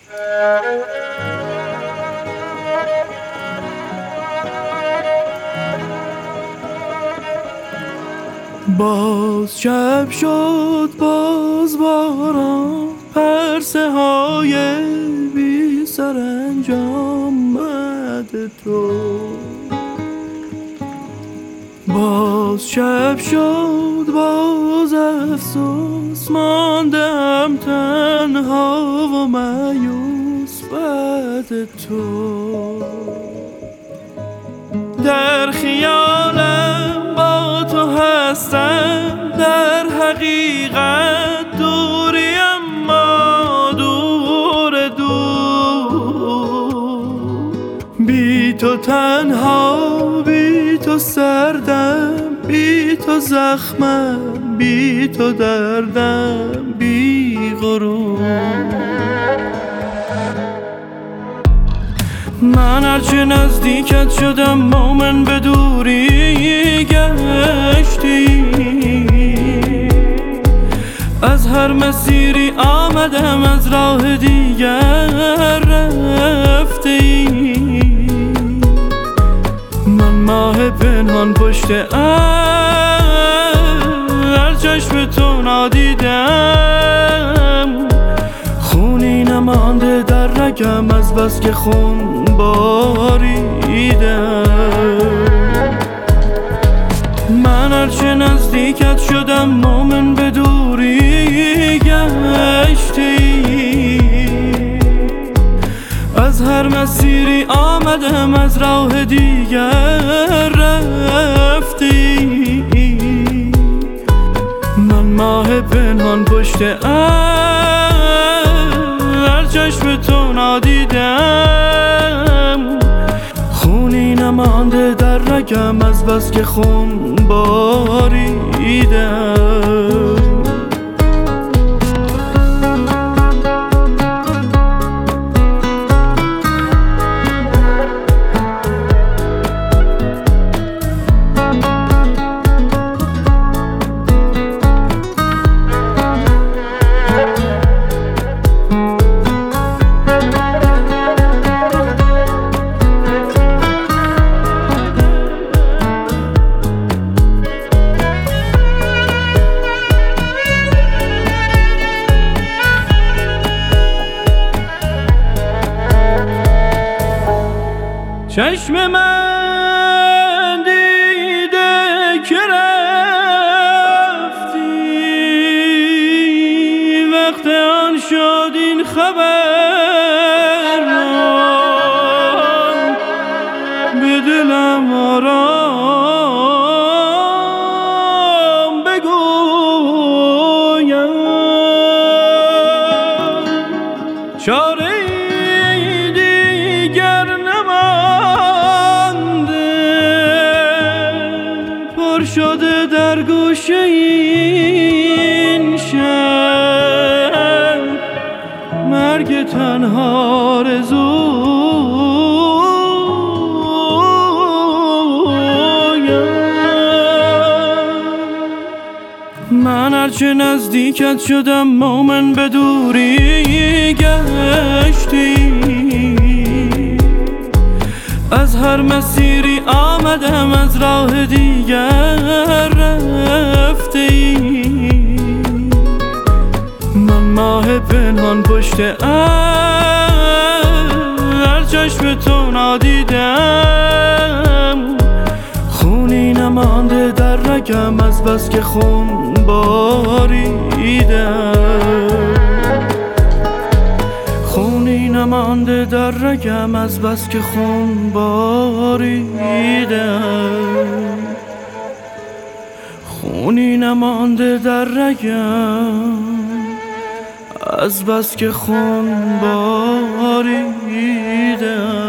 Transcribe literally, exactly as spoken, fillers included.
باز شب شد، باز باران، پرسه های بی سرانجام مد تو. باز شب شد، باز افسوس، ماندم تنها و مایوس بعد تو. در خیالم با تو هستم، در حقیقت دوری اما دور دور. بی تو تنها، بی تو سردم، بی تو زخمم، بی تو دردم، بی غرور. من هرچه نزدیکت شدم مومن به دوری گشتی. از هر مسیری آمدم، از راه دیگر رفتی. من ماه پنهان پشت هر چشم تو نادیدم. خونی نمانده در رگم از بس که خون باریدم. من هرچه نزدیکت شدم مومن به دوری گشتی. از هر مسیری آمدم، از راه دیگر رفتی. من ماه پنهان پشت هر چشم تو نادیدم. خونی نمانده در رگم از بس که خون باریدم. چشم من دیده که رفتی، وقت آن شد این خبر به دلم آرام بگویم. چاره دیگر شده در گوشه این شب، مرگ تنها آرزویم. من هرچه نزدیکت شدم مومن به دوری گشتی. از هر مسیری آمدم، از راه دیگر رفتی. من ماه پنهان پشت هر چشم تو نادیدم. خونی نمانده در رگم از بس که خون باریدم. خونی نمانده در رگم از بس که خون باریدم. خونی نمانده در رگم از بس که خون باریدم.